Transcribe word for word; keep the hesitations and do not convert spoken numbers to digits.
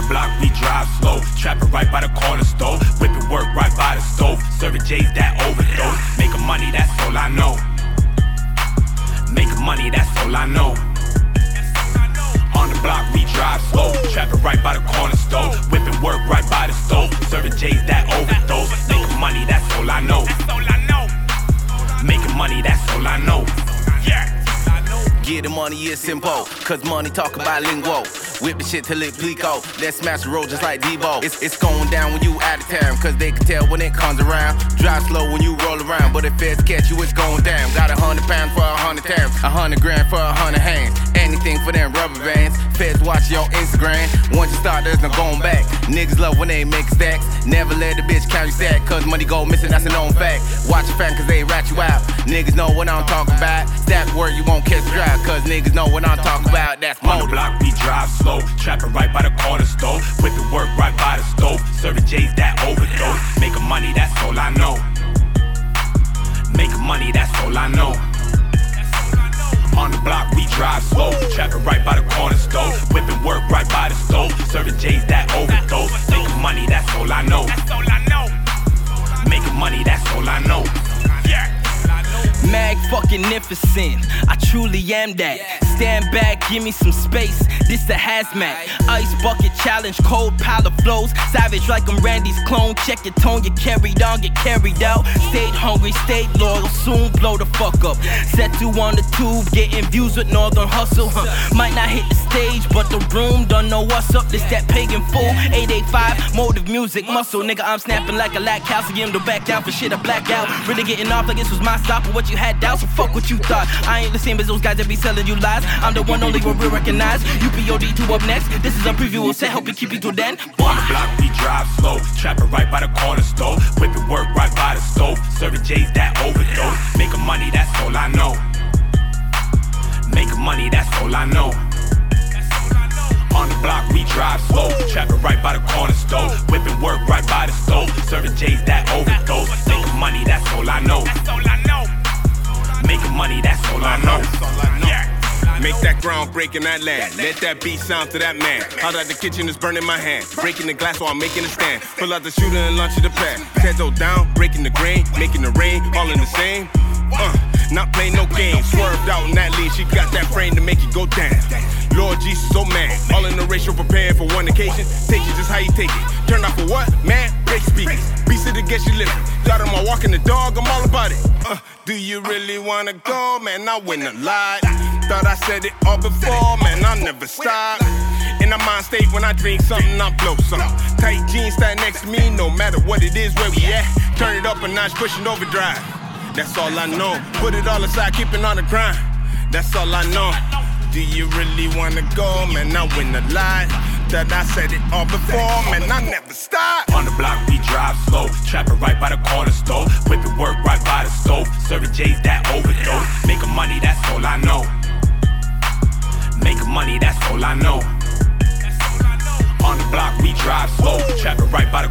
the block, we drive slow. Trapping right by the corner store. Whipping work right by the stove. Serving J's that overdose. Making money, that's all I know. Making money, that's all I know. On the block, we drive slow. Trapping right by the corner store. Whipping work right by the stove. Serving J's that overdose. Making money, that's all I know. Making money, that's all I know. Yeah. Get the money is simple, cause money talk about lingo. Whip the shit till it plico, then smash the road just like Debo. It's, it's going down when you out of town, cause they can tell when it comes around. Drive slow when you roll around, but if feds catch you, it's going down. Got a hundred pounds for a hundred times, a hundred grand for a hundred hands. Anything for them rubber bands. Feds watch your Instagram. Once you start, there's no going back. Niggas love when they make stacks. Never let the bitch count your stack, cause money go missing, that's a known fact. Watch your fan, cause they rat you out. Niggas know what I'm talking about. Stack word, you won't catch the drive, cause niggas know what I'm talking about. That's on the block, we drive slow. Trapping right by the corner store. Whipping work right by the stove. Serving J's that overdose. Making money, that's all I know. Making money, that's all I know. On the block, we drive slow. Trapping right by the corner store. Whipping work right by the stove. Serving J's that overdose. Making money, that's all I know. Making money, that's all I know. Yeah. Mag fucking magnificent, I truly am that. Stand back, give me some space, this the hazmat. Ice bucket challenge, cold pile of flows. Savage like I'm Randy's clone. Check your tone, you carried on, get carried out. Stayed hungry, stayed loyal, soon blow the fuck up. Set two on the tube, getting views with Northern Hustle. huh. Might not hit the stage, but the room don't know what's up. This that pagan fool, eight eight five, motive music, muscle. Nigga, I'm snapping like a lack calcium to back down for shit I black out. Really getting off like this was my stop, but what you had doubts, so fuck what you thought. I ain't the same as those guys that be selling you lies. I'm the one only one real recognize. U P O D two up next. This is a preview of set, help you keep you till then. On the block, we drive slow. Trapping right by the corner store. Whipping work right by the stove. Serving J's that overdose. Making money, that's all I know. Making money, that's all I know. On the block, we drive slow. Trapping right by the corner store. Whipping work right by the stove. Serving J's that overdose. Making money, that's all I know. Making money, that's all I know. Yeah. Make that ground break in that land. Let that beat sound to that man. Out of the kitchen is burning my hand. Breaking the glass while I'm making a stand. Pull out the shooter and launch it the pad. Pedal down, breaking the grain, making the rain, all in the same. Uh, not playing no games. Swerved out in that lead, she got that frame to make it go down. Lord Jesus, so man. All in the ratio, preparing for one occasion. Take it just how you take it. Turn off for what? Man, break speakers. Beast it against you living. Got him, I'm walking the dog, I'm all about it. Uh, do you really wanna go? Man, I win a lot. Thought I said it all before, man, I'll never stop. In a mind state when I drink something, I blow something. Tight jeans stand next to me, no matter what it is, where we at. Turn it up a notch, pushing overdrive. That's all I know. Put it all aside, keeping on the grind. That's all I know. Do you really wanna go? Man, I win a lot. That I said it all before, man, I never stop. On the block, we drive slow. Trapping right by the corner store. Whipping work right by the stove. Serving J's that overdose. Making money, that's all I know. Making money, that's all I know. On the block, we drive slow. Trapping right by the